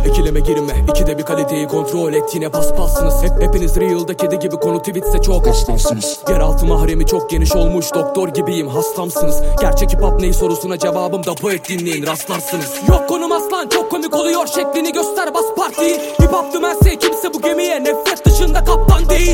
Lafa ikileme girme, ikide bir kaliteyi kontrol et. Yine paspassınız, hepiniz real'da kedi gibi, konu tweetse çok hastamsınız. Yeraltı mahremi çok geniş olmuş, doktor gibiyim, hastamsınız. Gerçek hip hop ney sorusuna cevabım da bu, et dinleyin rastlarsınız. Yok konum aslan, çok komik oluyor, şeklini göster bas partiyi. Hip hop dümense kimse bu gemiye nefret dışında kaptan değil.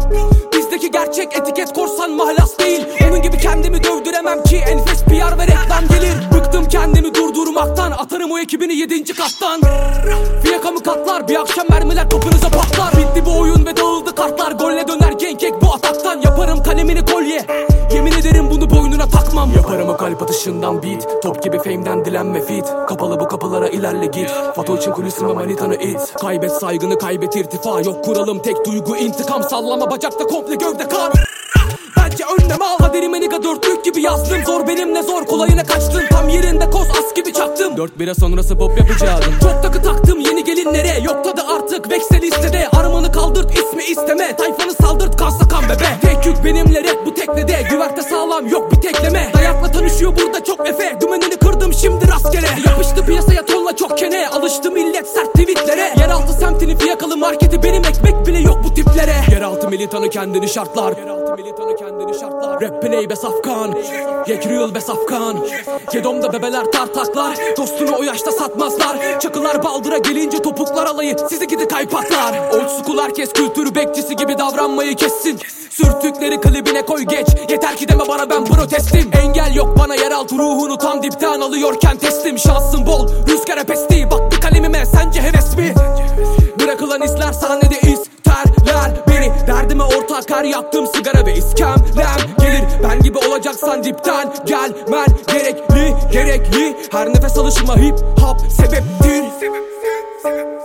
Bizdeki gerçek etiket korsan mahlas değil. Onun gibi kendimi dövdüremem ki, enfes PR ve reklam gelir. Bıktım kendimi durdurmaktan, atarım o ekibini 7. kattan. Fiyakamı katlar, bir akşam mermiler kapınıza patlar. Bitti bu oyun ve dağıldı kartlar, golle döner genkek bu ataktan. Yaparım kalemini kolye, yemin ederim bunu boynuna takmam. Yaparım o kalp atışından beat, top gibi fame'den dilenme fit. Kapalı bu kapılara ilerle git, foto için kulisime manitanı it. Kaybet saygını, kaybet irtifa, yok kuralım tek duygu intikam. Sallama bacakta komple gövde kan. Bence önlem al, kaderime niga 4'lük gibi yazdım. Zor benimle zor, kolayına kaçtın, tam yerinde koz as gibi çaktım. 4 bira sonrası pop yapacaktım. Çok takı taktım yeni gelinlere, yok tadı artık Vex'te listede. Armanı kaldırt ismi isteme, tayfanı saldırt kansa kan bebe. Tek yük benimle rap bu teknede, güverte sağlam yok bir tekleme. Dayakla tanışıyor burada çok efe, dümenini kırdım şimdi rastgele. Yapıştı piyasaya tonla çok kene, alıştı millet sert tweetlere. Yeraltı semtinin fiyakalı marketi, benim ekmek bile yok bu tiplere. Yeraltı militanı kendini şartlar, yeraltı militanı kendini şartlar. Rap play be safkan, yek real be safkan. Yedomda bebeler tartaklar, dostunu o yaşta satmazlar. Çakılar baldıra gelince topuklar alayı, sizi gidi kaypaklar. Old school herkes kültür bekçisi gibi davranmayı kessin. Sürtükleri klibine koy geç, yeter ki deme bana ben protestim. Engel yok bana, yeraltı ruhunu tam dipten alıyorken teslim. Şansın bol, rüzgara pesti, bak bir kalemime sence heves mi? Bırakılan izler sahnede isterler beni. Derdime ortak her yaktığım sigara ve iskemlem gelir. Ben gibi olacaksan dipten gelmen gerekli. Her nefes alışıma hip hop sebeptir.